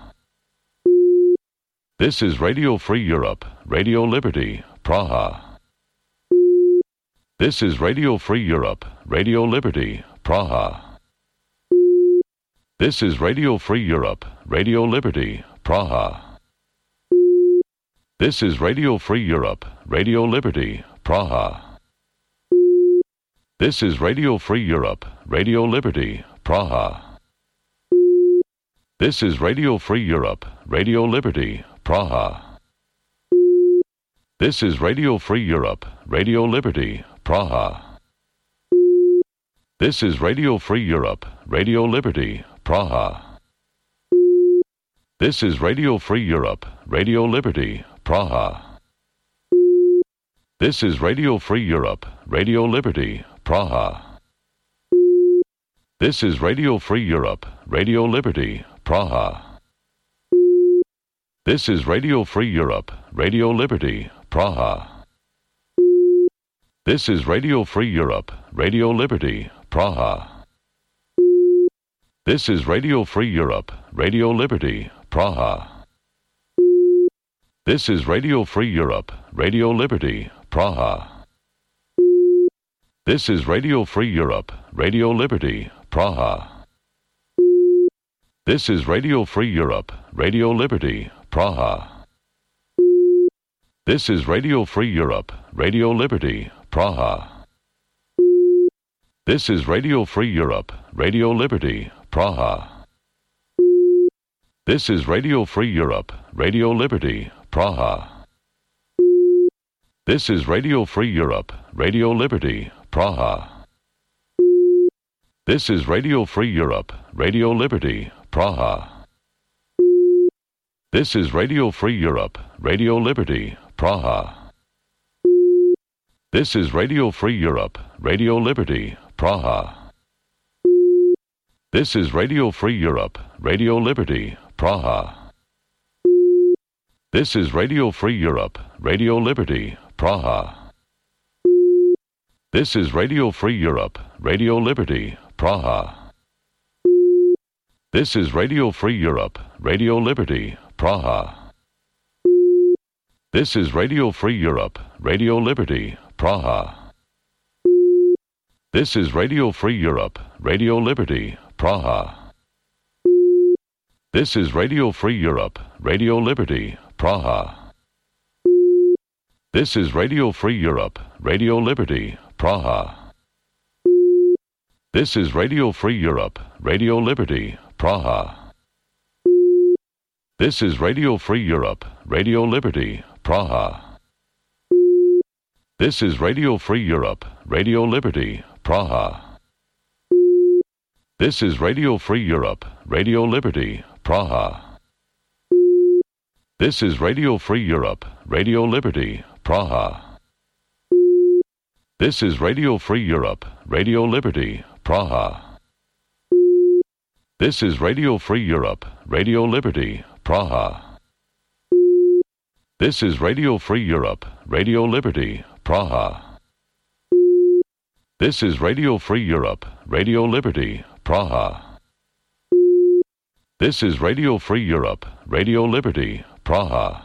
This is Radio Free Europe, Radio Liberty, Praha. This is Radio Free Europe, Radio Liberty, Praha. This is Radio Free Europe, Radio Liberty, Praha. This is Radio Free Europe, Radio Liberty, Praha. This is Radio Free Europe, Radio Liberty, Praha. This is Radio Free Europe, Radio Liberty, Praha. This is Radio Free Europe, Radio Liberty, Praha. This is Radio Free Europe, Radio Liberty, Praha. This is Radio Free Europe, Radio Liberty, Praha. This is Radio Free Europe, Radio Liberty, Praha. This is Radio Free Europe, Radio Liberty, Praha. This is Radio Free Europe, Radio Liberty, Praha. This is Radio Free Europe, Radio Liberty, Praha. This is Radio Free Europe, Radio Liberty, Praha. This is Radio Free Europe, Radio Liberty, Praha. This is Radio Free Europe, Radio Liberty, Praha. This is Radio Free Europe, Radio Liberty, Praha. This is Radio Free Europe, Radio Liberty, Praha. This is Radio Free Europe, Radio Liberty, Praha. This is Radio Free Europe, Radio Liberty, Praha. This is Radio Free Europe, Radio Liberty, Praha. This is Radio Free Europe, Radio Liberty, Praha. This is Radio Free Europe, Radio Liberty, Praha. This is Radio Free Europe, Radio Liberty, Praha. This is Radio Free Europe, Radio Liberty, Praha. This is Radio Free Europe, Radio Liberty, Praha. This is Radio Free Europe, Radio Liberty, Praha. This is Radio Free Europe, Radio Liberty, Praha. This is Radio Free Europe, Radio Liberty, Praha. This is Radio Free Europe, Radio Liberty, Praha. This is Radio Free Europe, Radio Liberty, Praha. This is Radio Free Europe, Radio Liberty, Praha. This is Radio Free Europe, Radio Liberty, Praha. This is Radio Free Europe, Radio Liberty, Praha. This is Radio Free Europe, Radio Liberty, Praha. This is Radio Free Europe, Radio Liberty, Praha. This is Radio Free Europe, Radio Liberty, Praha. This is Radio Free Europe, Radio Liberty, Praha. This is Radio Free Europe, Radio Liberty, Praha. This is Radio Free Europe, Radio Liberty, Praha. This is Radio Free Europe, Radio Liberty, Praha. This is Radio Free Europe, Radio Liberty, Praha.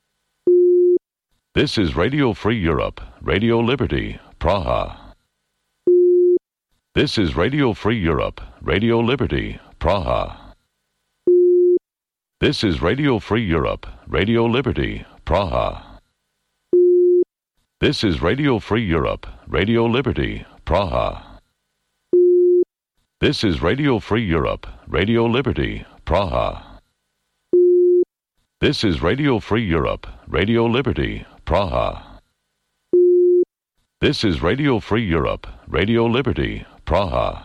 This is Radio Free Europe, Radio Liberty, Praha. This is Radio Free Europe, Radio Liberty, Praha. This is Radio Free Europe, Radio Liberty, Praha. This is Radio Free Europe, Radio Liberty, Praha. This is Radio Free Europe, Radio Liberty, Praha. This is Radio Free Europe, Radio Liberty, Praha. This is Radio Free Europe, Radio Liberty, Praha.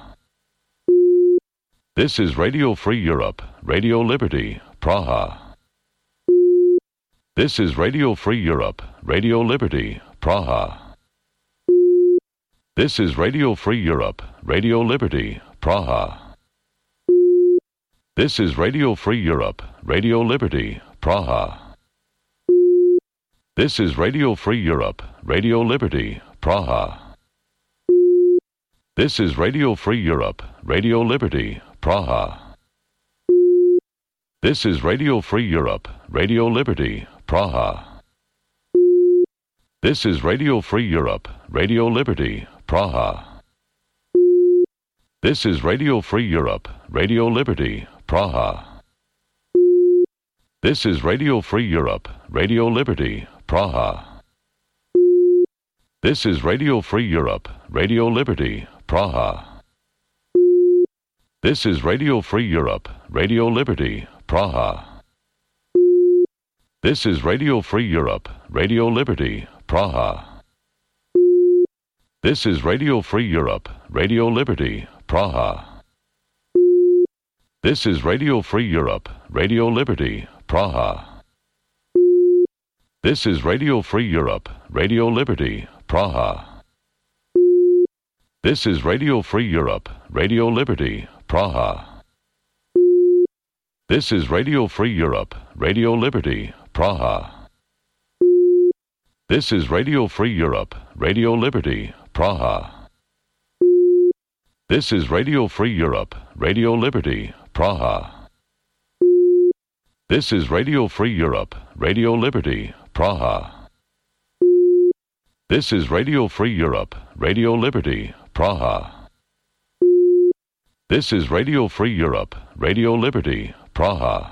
This is Radio Free Europe, Radio Liberty, Praha. This is Radio Free Europe, Radio Liberty, Praha. This is Radio Free Europe, Radio Liberty, Praha. This is Radio Free Europe, Radio Liberty, Praha. This is Radio Free Europe, Radio Liberty, Praha. This is Radio Free Europe, Radio Liberty, Praha. This is Radio Free Europe, Radio Liberty, Praha. This is Radio Free Europe, Radio Liberty, Praha. This is Radio Free Europe, Radio Liberty, Praha. This is Radio Free Europe, Radio Liberty, Praha. This is Radio Free Europe, Radio Liberty, Praha. This is Radio Free Europe, Radio Liberty, Praha. This is Radio Free Europe, Radio Liberty, Praha. This is Radio Free Europe, Radio Liberty, Praha. This is Radio Free Europe, Radio Liberty, Praha. This is Radio Free Europe, Radio Liberty, Praha. This is Radio Free Europe, Radio Liberty, Praha. This is Radio Free Europe, Radio Liberty, Praha. This is Radio Free Europe, Radio Liberty, Praha. This is Radio Free Europe, Radio Liberty, Praha. This is Radio Free Europe, Radio Liberty, Praha. This is Radio Free Europe, Radio Liberty, Praha. This is Radio Free Europe, Radio Liberty, Praha.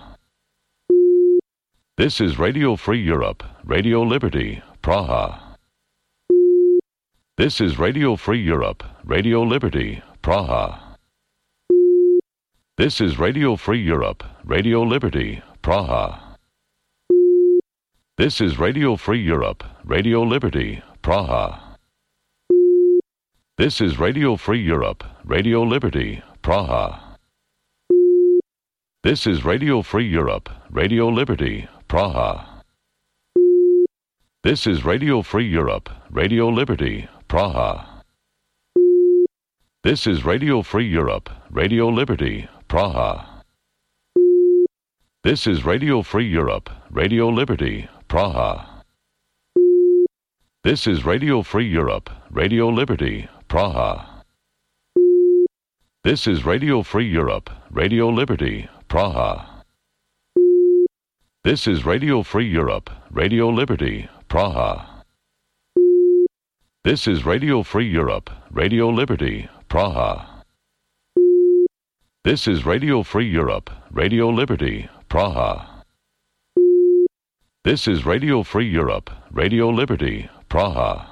This is Radio Free Europe, Radio Liberty, Praha. This is Radio Free Europe, Radio Liberty, Praha. This is Radio Free Europe, Radio Liberty, Praha. This is Radio Free Europe, Radio Liberty, Praha. This is Radio Free Europe, Radio Liberty, Praha. This is Radio Free Europe, Radio Liberty, Praha. This is Radio Free Europe, Radio Liberty, Praha. This is Radio Free Europe, Radio Liberty, Praha. This is Radio Free Europe, Radio Liberty, Praha. This is Radio Free Europe, Radio Liberty, Praha. This is Radio Free Europe, Radio Liberty, Praha. This is Radio Free Europe, Radio Liberty, Praha. This is Radio Free Europe, Radio Liberty, Praha. This is Radio Free Europe, Radio Liberty, Praha. This is Radio Free Europe, Radio Liberty, Praha.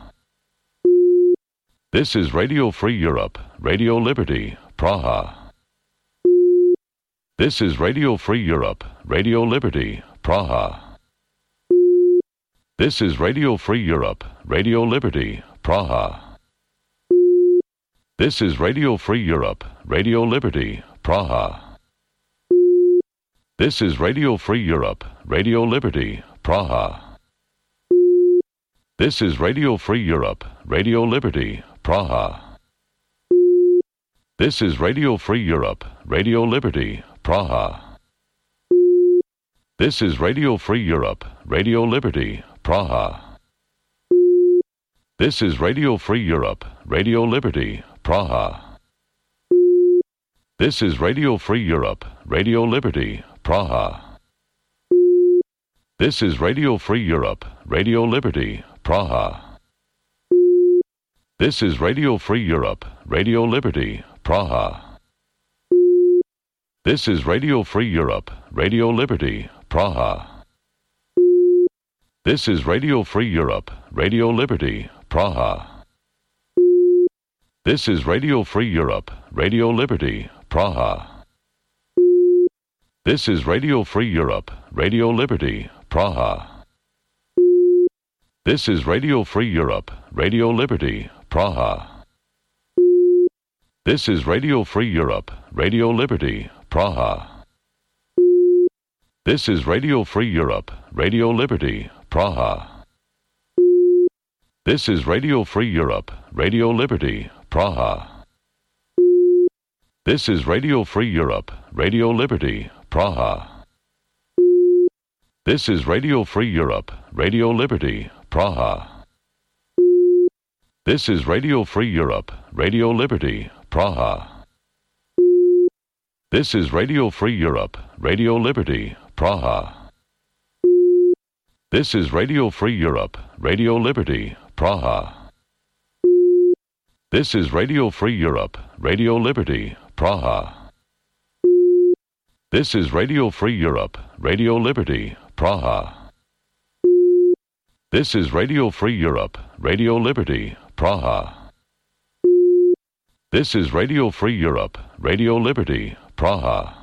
This is Radio Free Europe, Radio Liberty, Praha. This is Radio Free Europe, Radio Liberty, Praha. This is Radio Free Europe, Radio Liberty, Praha. This is Radio Free Europe, Radio Liberty, Praha. This is Radio Free Europe, Radio Liberty, Praha. This is Radio Free Europe, Radio Liberty, Praha. This is Radio Free Europe, Radio Liberty, Praha. This is Radio Free Europe, Radio Liberty, Praha. This is Radio Free Europe, Radio Liberty, Praha. This is Radio Free Europe, Radio Liberty, Praha. This is Radio Free Europe, Radio Liberty, Praha. This is Radio Free Europe, Radio Liberty, Praha. This is Radio Free Europe, Radio Liberty, Praha. This is Radio Free Europe, Radio Liberty, Praha. This is Radio Free Europe, Radio Liberty, Praha. This is Radio Free Europe, Radio Liberty, Praha. This is Radio Free Europe, Radio Liberty, Praha. This is Radio Free Europe, Radio Liberty, Praha. This is Radio Free Europe, Radio Liberty, Praha. This is Radio Free Europe, Radio Liberty, Praha. This is Radio Free Europe, Radio Liberty, Praha. This is Radio Free Europe, Radio Liberty, Praha. This is Radio Free Europe, Radio Liberty, Praha. This is Radio Free Europe, Radio Liberty, Praha. This is Radio Free Europe, Radio Liberty, Praha. This is Radio Free Europe, Radio Liberty, Praha. This is Radio Free Europe, Radio Liberty, Praha. This is Radio Free Europe, Radio Liberty, Praha. This is Radio Free Europe, Radio Liberty, Praha.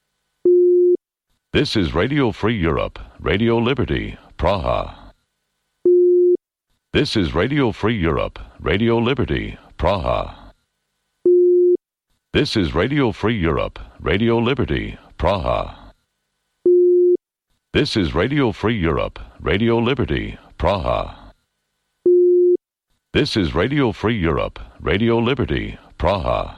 This is Radio Free Europe, Radio Liberty, Praha. This is Radio Free Europe, Radio Liberty, Praha. This is Radio Free Europe, Radio Liberty, Praha. This is Radio Free Europe, Radio Liberty, Praha. This is Radio Free Europe, Radio Liberty, Praha.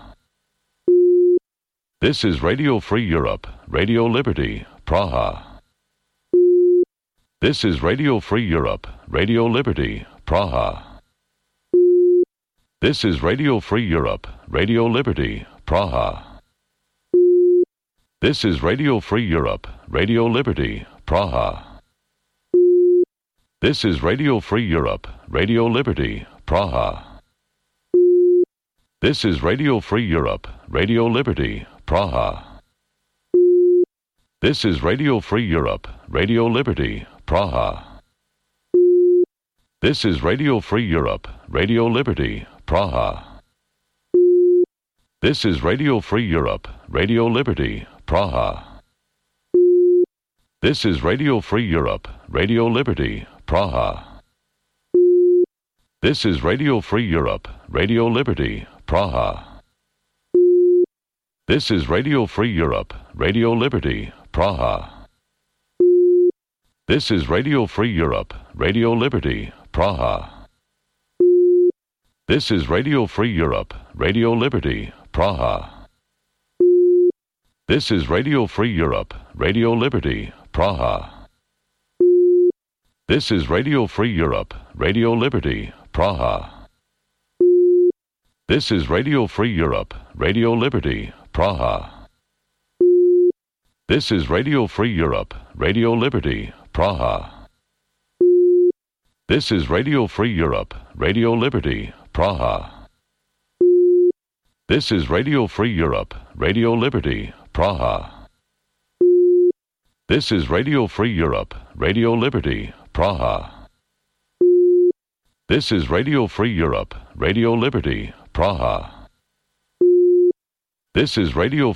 This is Radio Free Europe, Radio Liberty, Praha. This is Radio Free Europe, Radio Liberty, Praha. This is Radio Free Europe, Radio Liberty, Praha. This is Radio Free Europe, Radio Liberty, Praha. This is Radio Free Europe, Radio Liberty, Praha. This is Radio Free Europe, Radio Liberty, Praha. This is Radio Free Europe, Radio Liberty, Praha. This is Radio Free Europe, Radio Liberty, Praha. This is Radio Free Europe, Radio Liberty, Praha. This is Radio Free Europe, Radio Liberty, Praha. This is Radio Free Europe, Radio Liberty, Praha. This is Radio Free Europe, Radio Liberty, Praha. This is Radio Free Europe, Radio Liberty, Praha. This is Radio Free Europe, Radio Liberty, Praha. This is Radio Free Europe, Radio Liberty, Praha. This is Radio Free Europe, Radio Liberty, Praha. This is Radio Free Europe, Radio Liberty, Praha. This is Radio Free Europe, Radio Liberty, Praha. This is Radio Free Europe, Radio Liberty, Praha. This is Radio Free Europe, Radio Liberty, Praha. This is Radio Free Europe, Radio Liberty, Praha. This is Radio Free Europe, Radio Liberty, Praha. This is Radio